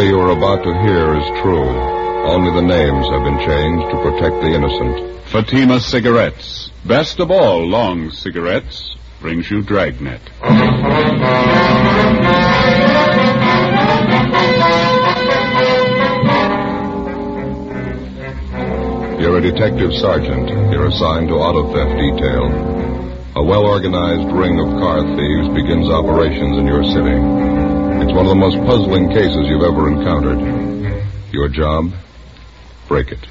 story you are about to hear is true. Only the names have been changed to protect the innocent. Fatima Cigarettes, best of all long cigarettes, brings you Dragnet. You're a detective sergeant. You're assigned to auto theft detail. A well-organized ring of car thieves begins operations in your city. It's one of the most puzzling cases you've ever encountered. Your job? Break it.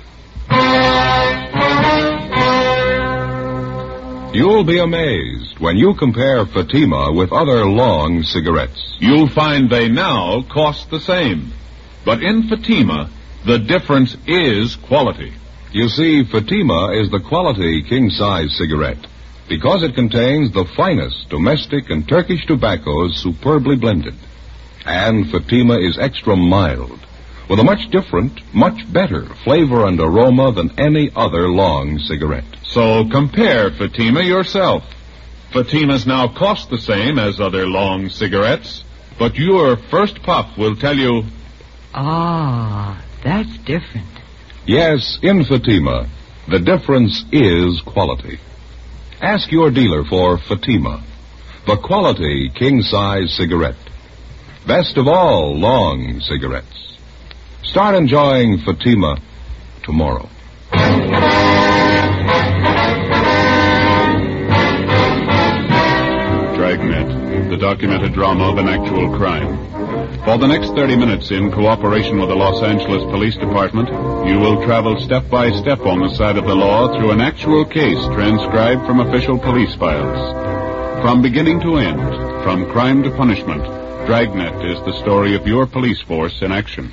You'll be amazed when you compare Fatima with other long cigarettes. You'll find they now cost the same. But in Fatima, the difference is quality. You see, Fatima is the quality king-size cigarette because it contains the finest domestic and Turkish tobaccos superbly blended. And Fatima is extra mild, with a much different, much better flavor and aroma than any other long cigarette. So compare Fatima yourself. Fatimas now cost the same as other long cigarettes, but your first puff will tell you... Ah, that's different. Yes, in Fatima, the difference is quality. Ask your dealer for Fatima, the quality king-size cigarette. Best of all long cigarettes. Start enjoying Fatima tomorrow. Dragnet, the documented drama of an actual crime. For the next 30 minutes, in cooperation with the Los Angeles Police Department, you will travel step by step on the side of the law through an actual case transcribed from official police files. From beginning to end, from crime to punishment, Dragnet is the story of your police force in action.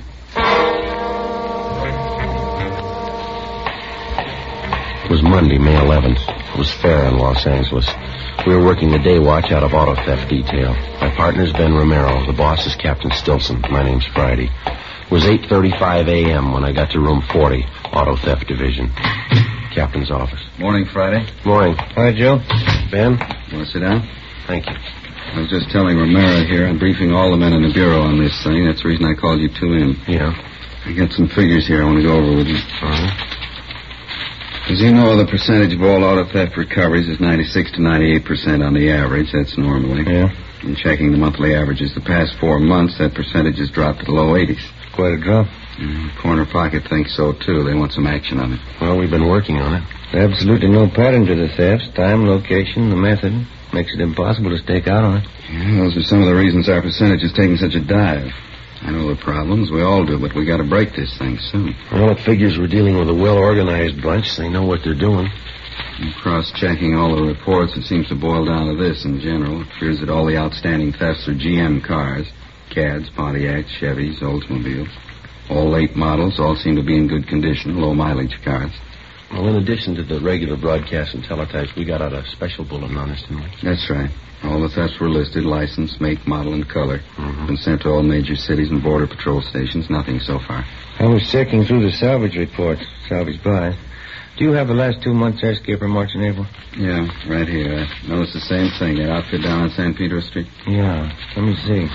It was Monday, May 11th. It was fair in Los Angeles. We were working the day watch out of auto theft detail. My partner's Ben Romero. The boss is Captain Stilson. My name's Friday. It was 8:35 a.m. when I got to room 40, auto theft division. Captain's office. Morning, Friday. Morning. Hi, Joe. Ben? You want to sit down? Thank you. I was just telling Romero here. I'm briefing all the men in the bureau on this thing. That's the reason I called you two in. Yeah. I got some figures here I want to go over with you. Uh-huh. As you know, the percentage of all auto theft recoveries is 96 to 98% on the average. That's normally. Yeah. In checking the monthly averages the past 4 months, that percentage has dropped to the low 80s. Quite a drop. Corner Pocket thinks so, too. They want some action on it. Well, we've been working on it. Absolutely no pattern to the thefts. Time, location, the method. Makes it impossible to stake out on it. Yeah, those are some of the reasons our percentage is taking such a dive. I know the problems. We all do, but we got to break this thing soon. Well, it figures we're dealing with a well-organized bunch. They know what they're doing. And cross-checking all the reports, it seems to boil down to this in general. It appears that all the outstanding thefts are GM cars. Cads, Pontiacs, Chevys, Oldsmobiles. All late models, all seem to be in good condition, low-mileage cars. Well, in addition to the regular broadcasts and teletypes, we got out a special bulletin on this, didn't we? That's right. All the thefts were listed, license, make, model, and color. Been sent to all major cities and border patrol stations. Nothing so far. I was checking through the salvage reports. Salvage by. Do you have the last 2 months' escape March and April? Yeah, right here. I noticed the same thing. That outfit down on San Pedro Street. Yeah. Let me see.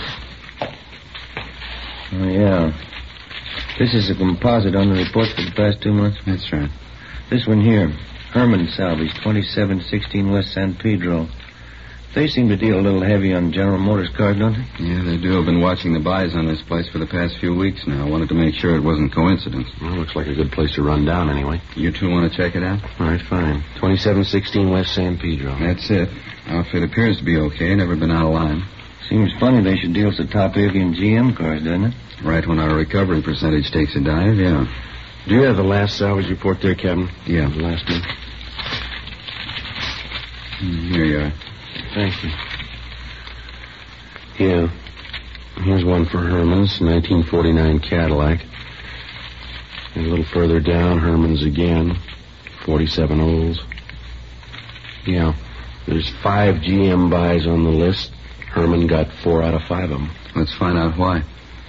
Oh, yeah. This is a composite on the reports for the past 2 months. That's right. This one here. Herman Salvage, 2716 West San Pedro. They seem to deal a little heavy on General Motors cars, don't they? Yeah, they do. I've been watching the buys on this place for the past few weeks now. I wanted to make sure it wasn't coincidence. Well, looks like a good place to run down anyway. You two want to check it out? All right, fine. 2716 West San Pedro. That's it. Outfit appears to be okay. Never been out of line. Seems funny they should deal so top-heavy in GM cars, doesn't it? Right when our recovery percentage takes a dive, yeah. Do you have the last salvage report there, Captain? Yeah. The last one? Here you are. Thank you. Yeah. Here's one for Herman's, 1949 Cadillac. And a little further down, Herman's again, 47 Olds. Yeah. There's 5 GM buys on the list. Herman got 4 out of 5 of them. Let's find out why.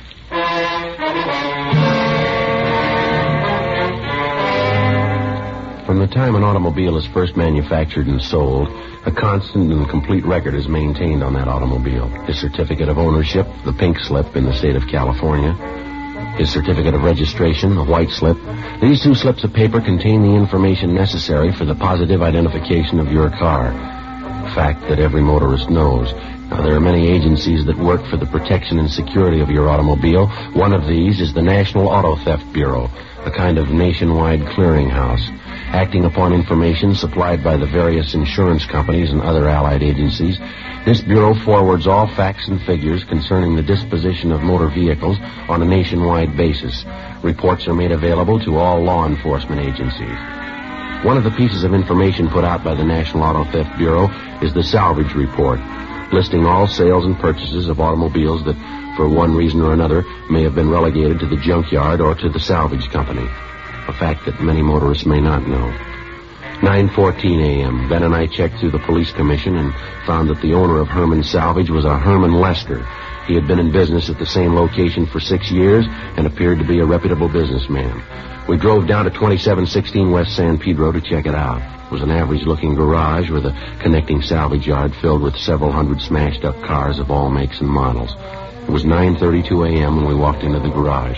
From the time an automobile is first manufactured and sold, a constant and complete record is maintained on that automobile. His certificate of ownership, the pink slip in the state of California, his certificate of registration, a white slip. These 2 slips of paper contain the information necessary for the positive identification of your car. A fact that every motorist knows. Now, there are many agencies that work for the protection and security of your automobile. One of these is the National Auto Theft Bureau, a kind of nationwide clearinghouse. Acting upon information supplied by the various insurance companies and other allied agencies, this bureau forwards all facts and figures concerning the disposition of motor vehicles on a nationwide basis. Reports are made available to all law enforcement agencies. One of the pieces of information put out by the National Auto Theft Bureau is the salvage report, listing all sales and purchases of automobiles that, for one reason or another, may have been relegated to the junkyard or to the salvage company. A fact that many motorists may not know. 9:14 a.m. Ben and I checked through the police commission and found that the owner of Herman Salvage was a Herman Lester. He had been in business at the same location for 6 years and appeared to be a reputable businessman. We drove down to 2716 West San Pedro to check it out. It was an average-looking garage with a connecting salvage yard filled with several hundred smashed-up cars of all makes and models. It was 9:32 a.m. when we walked into the garage.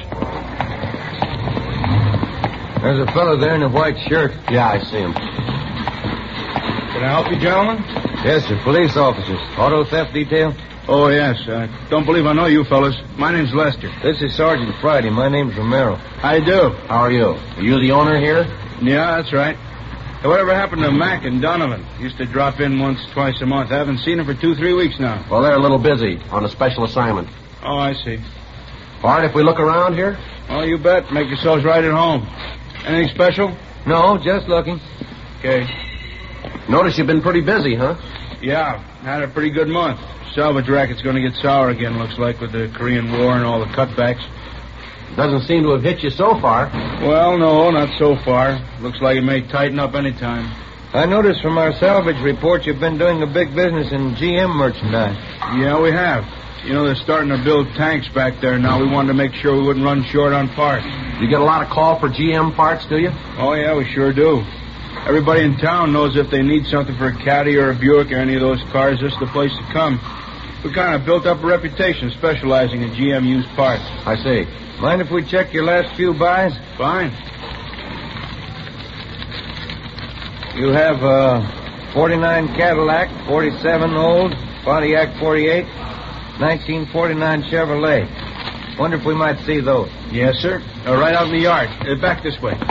There's a fellow there in a white shirt. Yeah, I see him. Can I help you, gentlemen? Yes, sir. Police officers. Auto theft detail? Oh, yes. I don't believe I know you fellas. My name's Lester. This is Sergeant Friday. My name's Romero. I do. How are you? Are you the owner here? Yeah, that's right. Hey, whatever happened to Mac and Donovan? Used to drop in once, twice a month. I haven't seen them for 2-3 weeks now. Well, they're a little busy on a special assignment. Oh, I see. All right, if we look around here? Oh, you bet. Make yourselves right at home. Anything special? No, just looking. Okay. Notice you've been pretty busy, huh? Yeah, had a pretty good month. Salvage racket's going to get sour again, looks like, with the Korean War and all the cutbacks. Doesn't seem to have hit you so far. Well, no, not so far. Looks like it may tighten up any time. I noticed from our salvage report you've been doing a big business in GM merchandise. Yeah, we have. You know, they're starting to build tanks back there now. We wanted to make sure we wouldn't run short on parts. You get a lot of call for GM parts, do you? Oh, yeah, we sure do. Everybody in town knows if they need something for a Caddy or a Buick or any of those cars, this is the place to come. We kind of built up a reputation specializing in GM used parts. I see. Mind if we check your last few buys? Fine. You have a 49 Cadillac, 47 old, Pontiac 48, 1949 Chevrolet. Wonder if we might see those. Yes, sir. Right out in the yard. Back this way.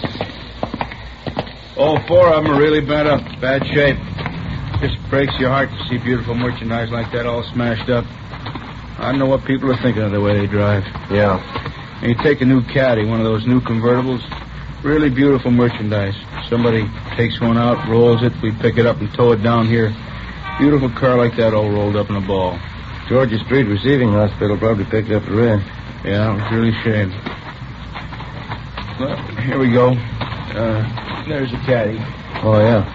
All 4 of them are really bent up. Bad shape. Just breaks your heart to see beautiful merchandise like that all smashed up. I don't know what people are thinking of the way they drive. Yeah. And you take a new Caddy, one of those new convertibles, really beautiful merchandise. Somebody takes one out, rolls it, we pick it up and tow it down here. Beautiful car like that all rolled up in a ball. Georgia Street Receiving Hospital probably picked up the red. Yeah, it was really a shame. Well, here we go. There's a Caddy. Oh, yeah.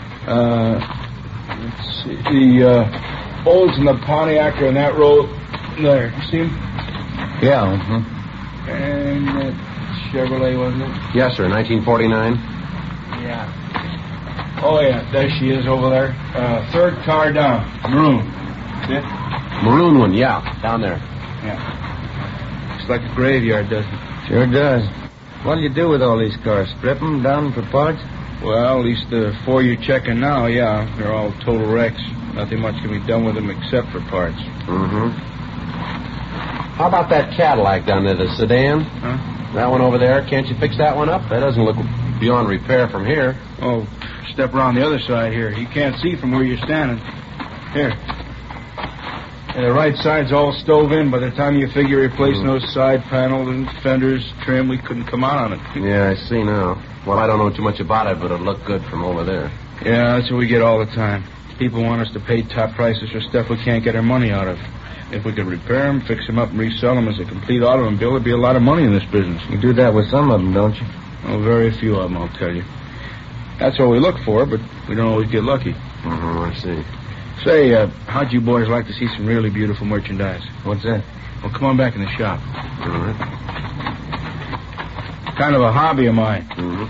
Let's see. The Olds and the Pontiac are in that row there. You see them? Yeah. And that Chevrolet, wasn't it? Yes, sir. 1949. Yeah. Oh, yeah. There she is over there. Third car down. Maroon. See it? Maroon one, yeah. Down there. Yeah. Looks like a graveyard, doesn't it? Sure does. What'll you do with all these cars? Strip them down for parts? Well, at least the 4 you're checking now, yeah. They're all total wrecks. Nothing much can be done with them except for parts. Mm-hmm. How about that Cadillac down there, the sedan? Huh? That one over there. Can't you fix that one up? That doesn't look beyond repair from here. Oh, step around the other side here. You can't see from where you're standing. Here. And the right side's all stove in. By the time you figure replacing those side panels and fenders, trim, we couldn't come out on it. Yeah, I see now. Well, I don't know too much about it, but it'll look good from over there. Yeah, that's what we get all the time. People want us to pay top prices for stuff we can't get our money out of. If we could repair them, fix them up, and resell them as a complete automobile, there'd be a lot of money in this business. You do that with some of them, don't you? Oh, very few of them, I'll tell you. That's what we look for, but we don't always get lucky. Mm-hmm, I see. Say, how'd you boys like to see some really beautiful merchandise? What's that? Well, come on back in the shop. All right. Kind of a hobby of mine. Mm-hmm.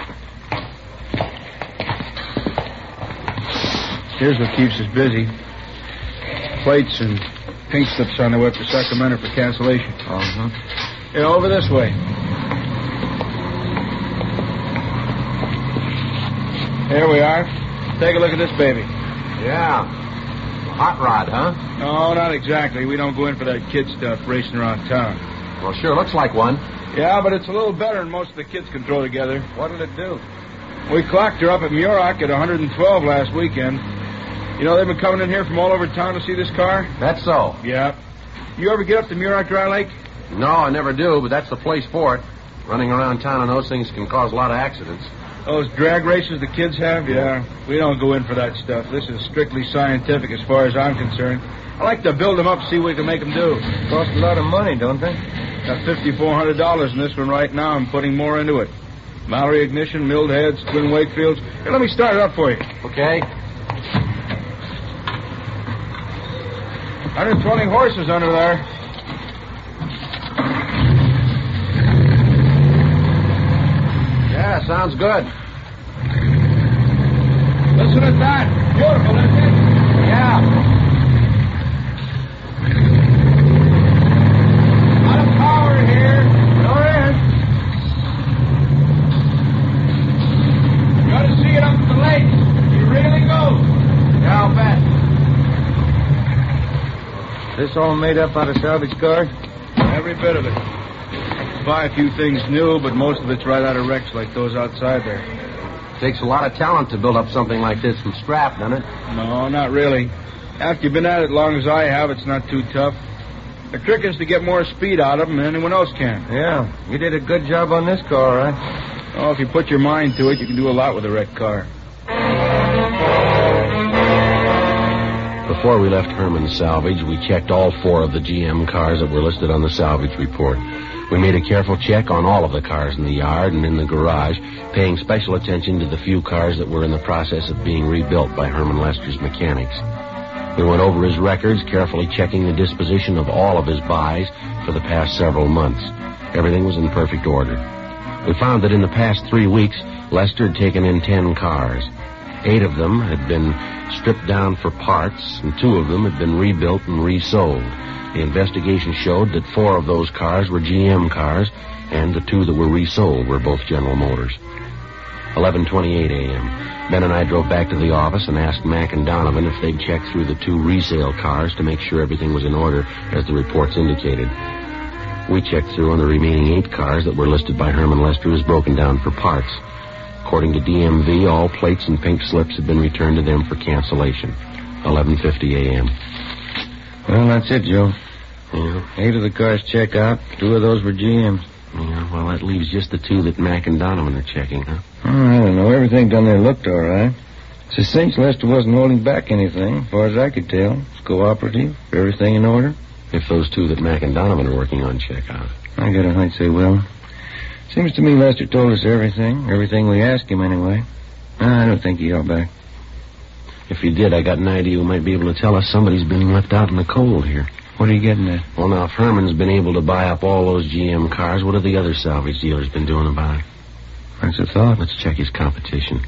Here's what keeps us busy. Plates and pink slips on their way up to Sacramento for cancellation. Uh-huh. Yeah, over this way. Here we are. Take a look at this baby. Yeah. Hot rod, huh? No, not exactly. We don't go in for that kid stuff racing around town. Well, sure looks like one. Yeah, but it's a little better than most of the kids can throw together. What'll it do? We clocked her up at Muroc at 112 last weekend. You know, they've been coming in here from all over town to see this car? That's so. Yeah. You ever get up to Muroc Dry Lake? No, I never do, but that's the place for it. Running around town on those things can cause a lot of accidents. Those drag races the kids have? Yeah. We don't go in for that stuff. This is strictly scientific as far as I'm concerned. I like to build them up, see what we can make them do. Cost a lot of money, don't they? Got $5,400 in this one right now. I'm putting more into it. Mallory ignition, milled heads, twin Wakefields. Here, let me start it up for you. Okay. 120 horses under there. Yeah, sounds good. Listen at that. Beautiful, isn't it? Yeah. A lot of power here. Sure is. You ought to see it up the lake. It really goes. Yeah, I'll bet. This all made up out of salvage cars? Every bit of it. Buy a few things new, but most of it's right out of wrecks like those outside there. Takes a lot of talent to build up something like this from scrap, doesn't it? No, not really. After you've been at it as long as I have, it's not too tough. The trick is to get more speed out of them than anyone else can. Yeah, you did a good job on this car, all right? Oh, if you put your mind to it, you can do a lot with a wrecked car. Before we left Herman's Salvage, we checked all 4 of the GM cars that were listed on the salvage report. We made a careful check on all of the cars in the yard and in the garage, paying special attention to the few cars that were in the process of being rebuilt by Herman Lester's mechanics. We went over his records, carefully checking the disposition of all of his buys for the past several months. Everything was in perfect order. We found that in the past 3 weeks, Lester had taken in 10 cars. 8 of them had been stripped down for parts, and 2 of them had been rebuilt and resold. The investigation showed that 4 of those cars were GM cars, and the 2 that were resold were both General Motors. 11:28 a.m. Ben and I drove back to the office and asked Mac and Donovan if they'd check through the 2 resale cars to make sure everything was in order, as the reports indicated. We checked through on the remaining 8 cars that were listed by Herman Lester as broken down for parts. According to DMV, all plates and pink slips had been returned to them for cancellation. 11:50 a.m. Well, that's it, Joe. Yeah. 8 of the cars check out. 2 of those were GMs. Yeah, well, that leaves just the 2 that Mac and Donovan are checking, huh? I don't know. Everything down there looked all right. It's a cinch Lester wasn't holding back anything, as far as I could tell. It's cooperative. Everything in order. If those 2 that Mac and Donovan are working on check out. I got a hunch they will. Seems to me Lester told us everything. Everything we asked him, anyway. I don't think he held back. If he did, I got an idea who might be able to tell us somebody's been left out in the cold here. What are you getting at? Well, now, if Herman's been able to buy up all those GM cars, what have the other salvage dealers been doing about it? That's a thought. Let's check his competition.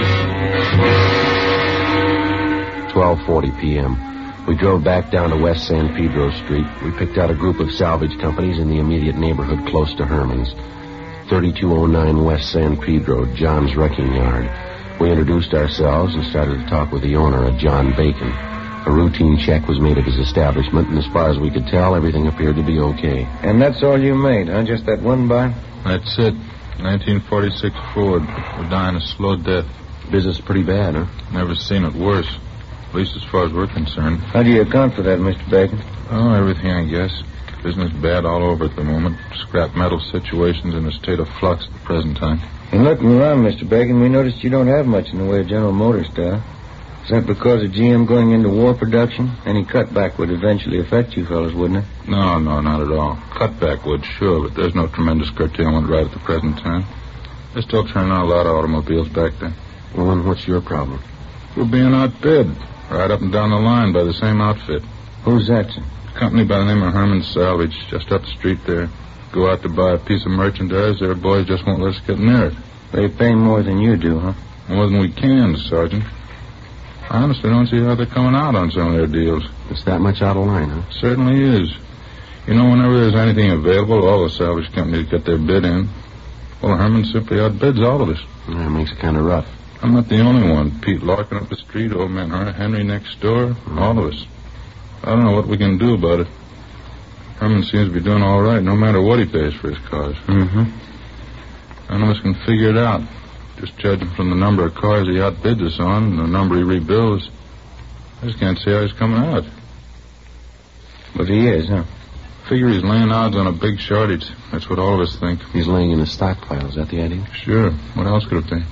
12:40 p.m. We drove back down to West San Pedro Street. We picked out a group of salvage companies in the immediate neighborhood close to Herman's. 3209 West San Pedro, John's Wrecking Yard. We introduced ourselves and started to talk with the owner, a John Bacon. A routine check was made at his establishment, and as far as we could tell, everything appeared to be okay. And that's all you made, huh? Just that one buy? That's it. 1946 Ford. We're dying a slow death. Business pretty bad, huh? Never seen it worse. At least as far as we're concerned. How do you account for that, Mr. Bacon? Oh, everything, I guess. Business bad all over at the moment. Scrap metal situation's in a state of flux at the present time. In looking around, Mr. Bacon, we noticed you don't have much in the way of General Motors stuff. Is that because of GM going into war production? Any cutback would eventually affect you fellas, wouldn't it? No, not at all. Cutback would, sure, but there's no tremendous curtailment right at the present time. They're still turning out a lot of automobiles back there. Well, then what's your problem? We're being outbid. Right up and down the line by the same outfit. Who's that, sir? A company by the name of Herman's Salvage, just up the street there. Go out to buy a piece of merchandise, their boys just won't let us get near it. They pay more than you do, huh? More than we can, Sergeant. I honestly don't see how they're coming out on some of their deals. It's that much out of line, huh? Certainly is. You know, whenever there's anything available, all the salvage companies get their bid in. Well, Herman simply outbids all of us. Yeah, it makes it kind of rough. I'm not the only one. Pete Larkin up the street, old man Henry next door, all of us. I don't know what we can do about it. Herman seems to be doing all right, no matter what he pays for his cars. Mm-hmm. None of us can figure it out. Just judging from the number of cars he outbids us on and the number he rebuilds, I just can't see how he's coming out. But he is, huh? Figure he's laying odds on a big shortage. That's what all of us think. He's laying in his stockpile. Is that the idea? Sure. What else could it be?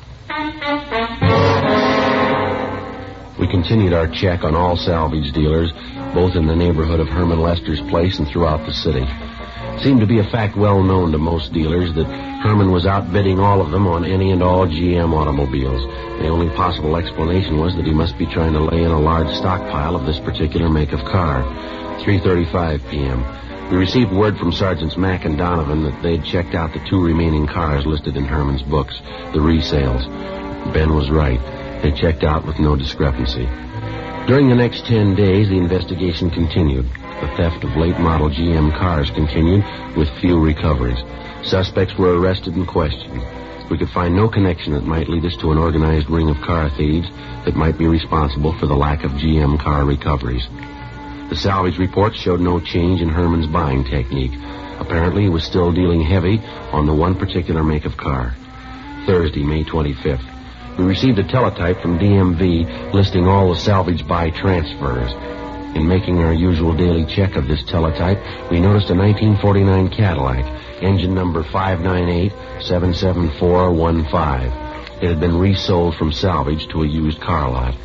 We continued our check on all salvage dealers, both in the neighborhood of Herman Lester's place and throughout the city. It seemed to be a fact well known to most dealers that Herman was outbidding all of them on any and all GM automobiles. The only possible explanation was that he must be trying to lay in a large stockpile of this particular make of car. 3:35 p.m. We received word from Sergeants Mack and Donovan that they'd checked out the 2 remaining cars listed in Herman's books, the resales. Ben was right. They checked out with no discrepancy. During the next 10 days, the investigation continued. The theft of late-model GM cars continued with few recoveries. Suspects were arrested and questioned. We could find no connection that might lead us to an organized ring of car thieves that might be responsible for the lack of GM car recoveries. The salvage reports showed no change in Herman's buying technique. Apparently, he was still dealing heavy on the one particular make of car. Thursday, May 25th. We received a teletype from DMV listing all the salvage buy transfers. In making our usual daily check of this teletype, we noticed a 1949 Cadillac, engine number 598-77415. It had been resold from salvage to a used car lot.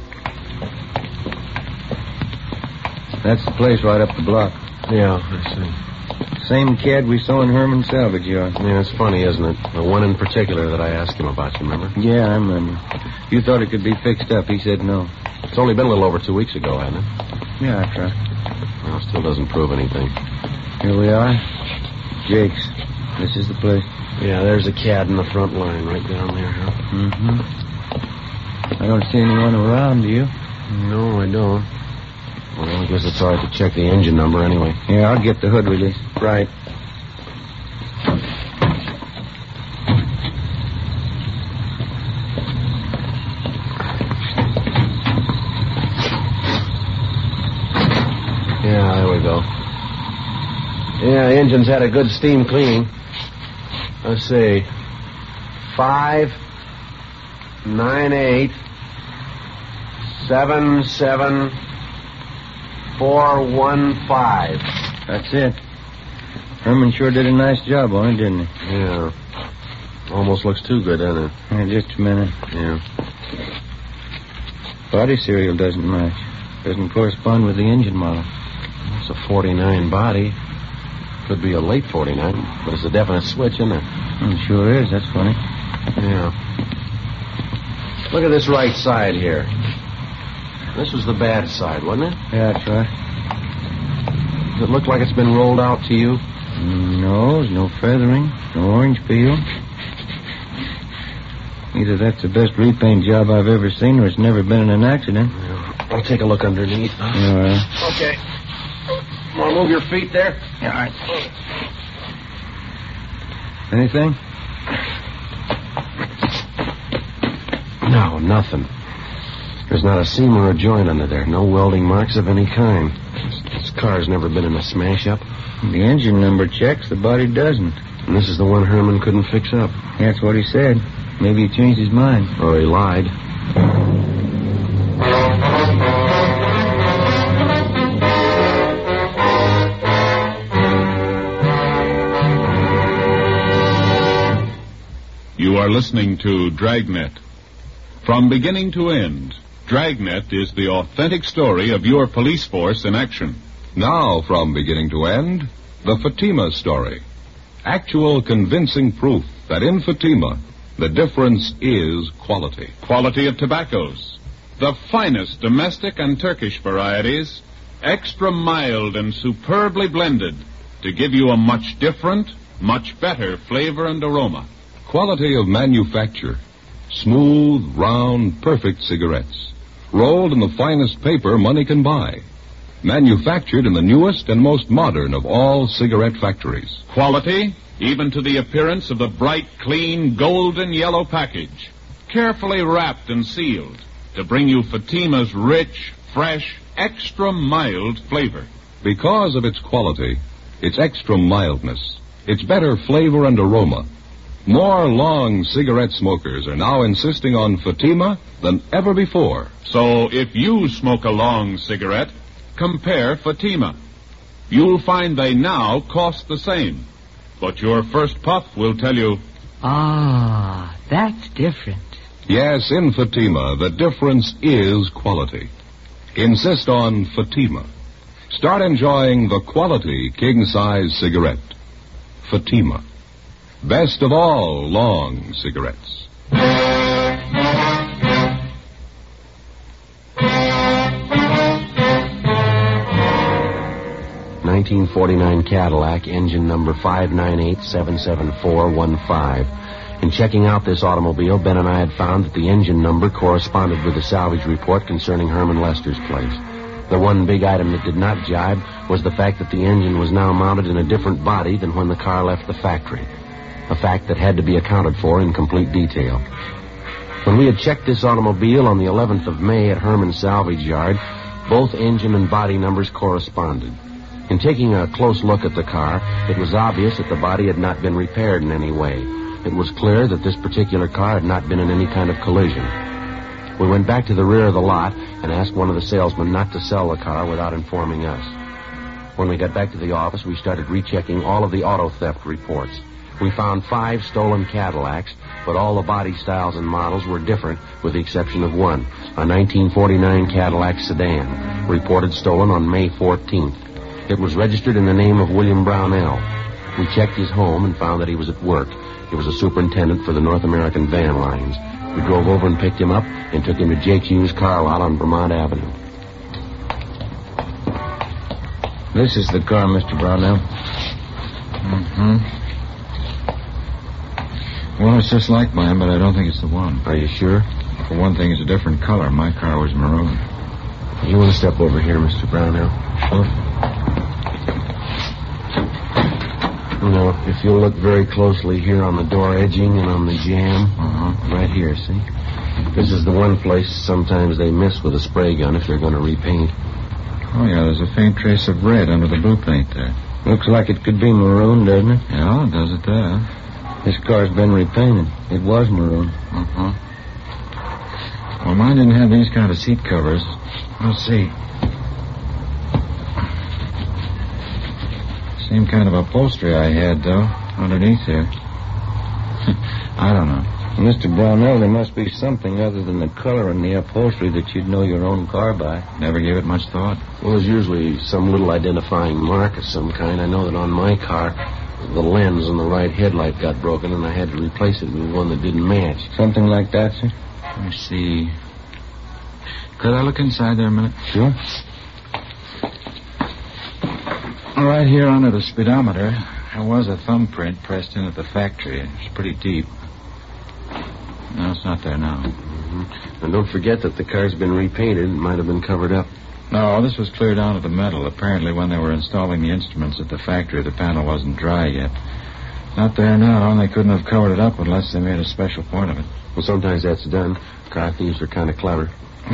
That's the place right up the block. Yeah, I see. Same kid we saw in Herman's salvage yard. Yeah, it's funny, isn't it? The one in particular that I asked him about, you remember? Yeah, I remember. You thought it could be fixed up. He said no. It's only been a little over 2 weeks ago, hasn't it? Yeah, that's right. Well, it still doesn't prove anything. Here we are. Jake's. This is the place. Yeah, there's a cad in the front line right down there, huh? Mm-hmm. I don't see anyone around, do you? No, I don't. Well, I guess it's all right to check the engine number anyway. Yeah, I'll get the hood released. Right. Yeah, there we go. Yeah, the engine's had a good steam cleaning. Let's see. 598-77415. That's it. Herman sure did a nice job on it, didn't he? Yeah. Almost looks too good, doesn't it? Yeah, just a minute. Yeah. Body serial doesn't match. Doesn't correspond with the engine model. It's a 49 body. Could be a late 49, but it's a definite switch, isn't it? It sure is. That's funny. Yeah. Look at this right side here. This was the bad side, wasn't it? Yeah, that's right. Does it look like it's been rolled out to you? No, there's no feathering, no orange peel. Either that's the best repaint job I've ever seen or it's never been in an accident. Yeah. I'll take a look underneath. All right. Okay. Want to move your feet there? Yeah, all right. Anything? No, nothing. There's not a seam or a joint under there. No welding marks of any kind. This car's never been in a smash-up. The engine number checks, the body doesn't. And this is the one Herman couldn't fix up. That's what he said. Maybe he changed his mind. Or he lied. You are listening to Dragnet. From beginning to end, Dragnet is the authentic story of your police force in action. Now, from beginning to end, the Fatima story. Actual convincing proof that in Fatima, the difference is quality. Quality of tobaccos. The finest domestic and Turkish varieties, extra mild and superbly blended to give you a much different, much better flavor and aroma. Quality of manufacture. Smooth, round, perfect cigarettes. Rolled in the finest paper money can buy. manufactured in the newest and most modern of all cigarette factories. Quality, even to the appearance of the bright, clean, golden yellow package, carefully wrapped and sealed to bring you Fatima's rich, fresh, extra mild flavor. Because of its quality, its extra mildness, its better flavor and aroma, more long cigarette smokers are now insisting on Fatima than ever before. So if you smoke a long cigarette, compare Fatima. You'll find they now cost the same. But your first puff will tell you, Ah, that's different. Yes, in Fatima, the difference is quality. Insist on Fatima. Start enjoying the quality king-size cigarette. Fatima. Best of all long cigarettes. 1949 Cadillac, engine number 598-77415. In checking out this automobile, Ben and I had found that the engine number corresponded with the salvage report concerning Herman Lester's place. The one big item that did not jibe was the fact that the engine was now mounted in a different body than when the car left the factory. A fact that had to be accounted for in complete detail. When we had checked this automobile on the 11th of May at Herman's salvage yard, both engine and body numbers corresponded. In taking a close look at the car, it was obvious that the body had not been repaired in any way. It was clear that this particular car had not been in any kind of collision. We went back to the rear of the lot and asked one of the salesmen not to sell the car without informing us. When we got back to the office, we started rechecking all of the auto theft reports. We found 5 stolen Cadillacs, but all the body styles and models were different with the exception of one, a 1949 Cadillac sedan, reported stolen on May 14th. It was registered in the name of William Brownell. We checked his home and found that he was at work. He was a superintendent for the North American van lines. We drove over and picked him up and took him to Jake Hughes' car lot on Vermont Avenue. This is the car, Mr. Brownell. Mm-hmm. Well, it's just like mine, but I don't think it's the one. Are you sure? For one thing, it's a different color. My car was maroon. You want to step over here, Mr. Brownell? Sure. No, if you'll look very closely here on the door edging and on the jamb. Right here, see? This is the one place sometimes they miss with a spray gun if they're going to repaint. Oh, yeah, there's a faint trace of red under the blue paint there. Looks like it could be maroon, doesn't it? Yeah, it does it there. This car's been repainted. It was maroon. Well, mine didn't have these kind of seat covers. Let's see. Same kind of upholstery I had, though, underneath there. I don't know. Mr. Brownell, there must be something other than the color and the upholstery that you'd know your own car by. Never gave it much thought. Well, there's usually some little identifying mark of some kind. I know that on my car, the lens on the right headlight got broken, and I had to replace it with one that didn't match. Something like that, sir? Let me see. Could I look inside there a minute? Sure. Right here under the speedometer, there was a thumbprint pressed in at the factory. It's pretty deep. No, it's not there now. And don't forget that the car's been repainted. It might have been covered up. No, this was clear down to the metal. Apparently, when they were installing the instruments at the factory, the panel wasn't dry yet. Not there now, and they couldn't have covered it up unless they made a special point of it. Well, sometimes that's done. Car thieves are kind of clever.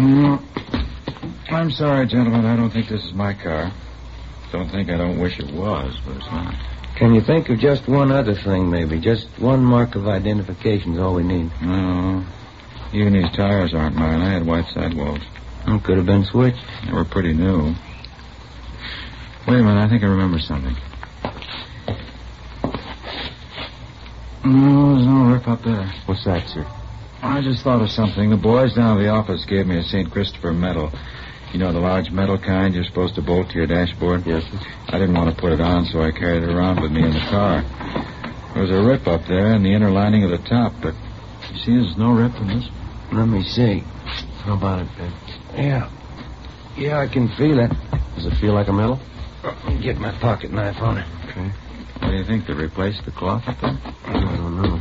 I'm sorry, gentlemen. I don't think this is my car. Don't think I don't wish it was, but it's not. Can you think of just one other thing, maybe? Just one mark of identification is all we need. No. Even these tires aren't mine. I had white sidewalls. Oh, could have been switched. They were pretty new. Wait a minute. I think I remember something. No, there's no rip up there. What's that, sir? I just thought of something. The boys down at the office gave me a St. Christopher medal. You know, the large metal kind you're supposed to bolt to your dashboard? Yes, sir. I didn't want to put it on, so I carried it around with me in the car. There was a rip up there in the inner lining of the top, but you see there's no rip in this. Let me see. How about it, Ben? Yeah, I can feel it. Does it feel like a metal? Let me get my pocket knife on it. Okay. What do you think? They replaced the cloth up there? I don't know.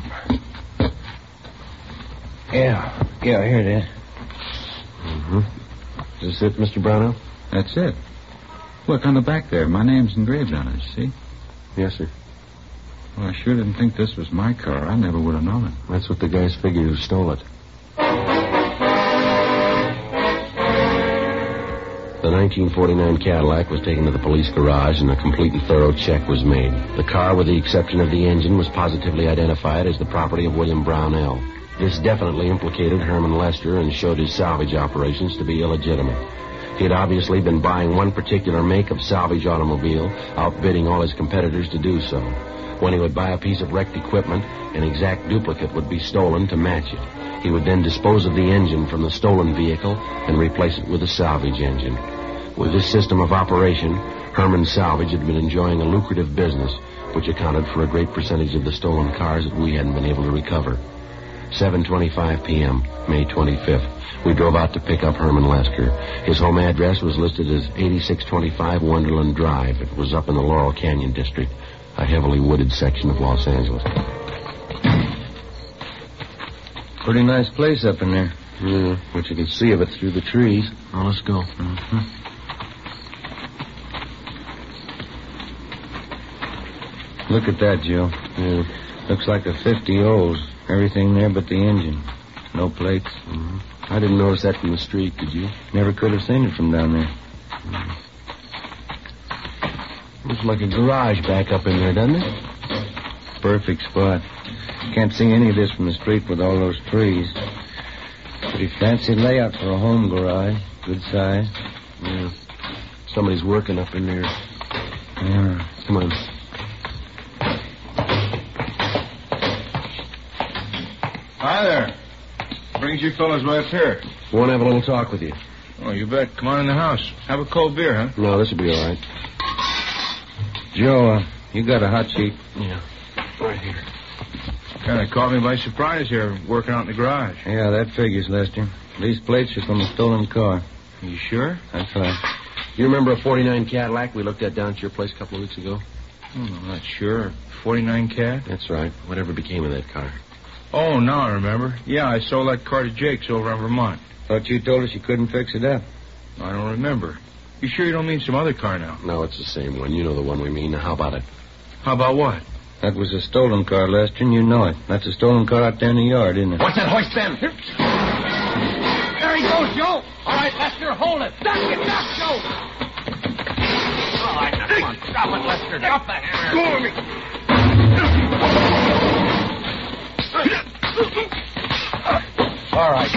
Yeah, here it is. Is this it, Mr. Brownell? That's it. Look, on the back there, my name's engraved on it, see? Yes, sir. Well, I sure didn't think this was my car. I never would have known it. That's what the guys figured who stole it. The 1949 Cadillac was taken to the police garage and a complete and thorough check was made. The car, with the exception of the engine, was positively identified as the property of William Brownell. This definitely implicated Herman Lester and showed his salvage operations to be illegitimate. He had obviously been buying one particular make of salvage automobile, outbidding all his competitors to do so. When he would buy a piece of wrecked equipment, an exact duplicate would be stolen to match it. He would then dispose of the engine from the stolen vehicle and replace it with a salvage engine. With this system of operation, Herman Salvage had been enjoying a lucrative business, which accounted for a great percentage of the stolen cars that we hadn't been able to recover. 7:25 p.m., May 25th. We drove out to pick up Herman Lester. His home address was listed as 8625 Wonderland Drive. It was up in the Laurel Canyon district, a heavily wooded section of Los Angeles. Pretty nice place up in there. Yeah, but you can see of it through the trees. Well, let's go. Mm-hmm. Look at that, Joe. Yeah. Looks like a 50 O's. Everything there but the engine. No plates. Mm-hmm. I didn't notice that from the street, did you? Never could have seen it from down there. Looks like a garage back up in there, doesn't it? Perfect spot. Can't see any of this from the street with all those trees. Pretty fancy layout for a home garage. Good size. Yeah. Somebody's working up in there. Yeah. Come on. Hi there. Brings you fellas right up here. Want to have a little talk with you? Oh, you bet. Come on in the house. Have a cold beer, huh? No, this will be all right. Joe, you got a hot sheet? Yeah. Right here. Kind of caught me by surprise here, working out in the garage. Yeah, that figures, Lester. These plates are from a stolen car. Are you sure? That's right. You remember a 49 Cadillac we looked at down at your place a couple of weeks ago? I'm not sure. 49 Cad? That's right. Whatever became of that car? Oh, now I remember. Yeah, I sold that car to Jake's over in Vermont. Thought you told us you couldn't fix it up. I don't remember. You sure you don't mean some other car now? No, it's the same one. You know the one we mean. Now, how about it? How about what? That was a stolen car, Lester, and you know it. That's a stolen car out there in the yard, isn't it? What's that hoist then? There he goes, Joe. All right, Lester, hold it. Duck it, Joe. All right, now, come on. Drop it, Lester. Drop that hammer. Go on me. All right.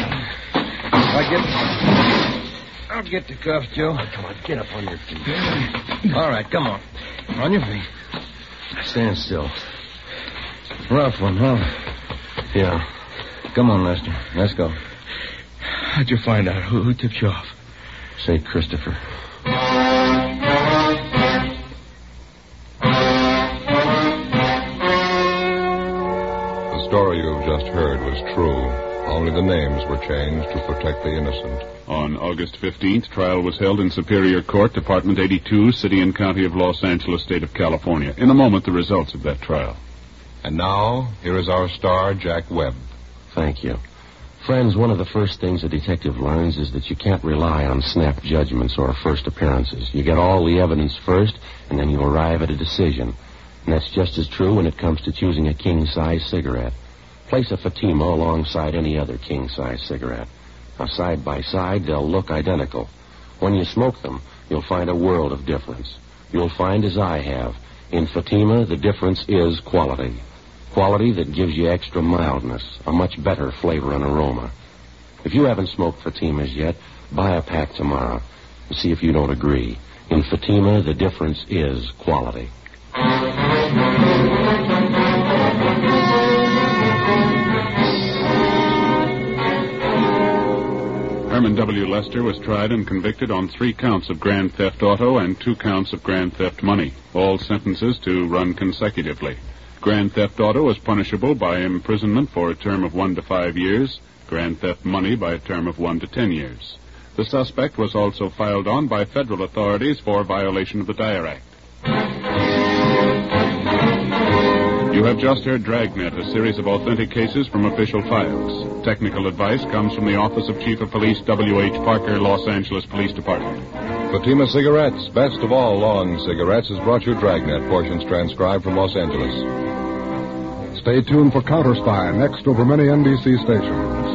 I'll get the cuffs, Joe. Come on, get up on your feet. All right, come on. On your feet. Stand still. Rough one, huh? Yeah. Come on, Lester. Let's go. How'd you find out? Who tipped you off? St. Christopher. The story you've just heard was true. Only the names were changed to protect the innocent. On August 15th, trial was held in Superior Court, Department 82, City and County of Los Angeles, State of California. In a moment, the results of that trial. And now, here is our star, Jack Webb. Thank you. Friends, one of the first things a detective learns is that you can't rely on snap judgments or first appearances. You get all the evidence first, and then you arrive at a decision. And that's just as true when it comes to choosing a king-size cigarette. Place a Fatima alongside any other king-size cigarette. Now, side by side, they'll look identical. When you smoke them, you'll find a world of difference. You'll find, as I have, in Fatima, the difference is quality. Quality that gives you extra mildness, a much better flavor and aroma. If you haven't smoked Fatimas yet, buy a pack tomorrow and see if you don't agree. In Fatima, the difference is quality. Herman W. Lester was tried and convicted on 3 counts of grand theft auto and 2 counts of grand theft money, all sentences to run consecutively. Grand theft auto was punishable by imprisonment for a term of 1 to 5 years, grand theft money by a term of 1 to 10 years. The suspect was also filed on by federal authorities for violation of the Dyer Act. You have just heard Dragnet, a series of authentic cases from official files. Technical advice comes from the Office of Chief of Police W.H. Parker, Los Angeles Police Department. Fatima Cigarettes, best of all long cigarettes, has brought you Dragnet, portions transcribed from Los Angeles. Stay tuned for Counter Spy, next over many NBC stations.